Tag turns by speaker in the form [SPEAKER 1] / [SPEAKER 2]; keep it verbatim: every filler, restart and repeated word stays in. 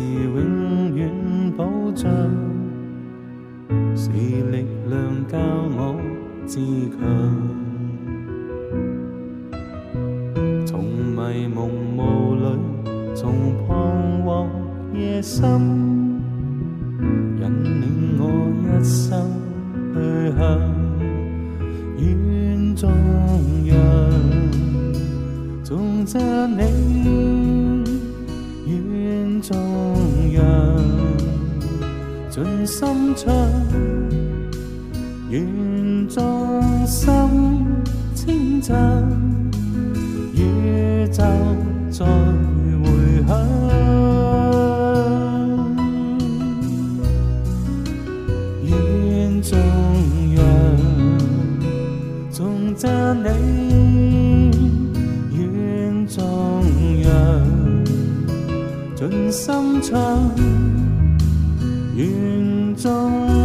[SPEAKER 1] 永远保障，是力量教我自强。从迷蒙雾里，从彷徨夜深，引领我一生去向远中央。纵着你远中央，尽心唱，愿众心称赞，宇宙再回响。愿中央，纵着你远中央，尽心唱，愿众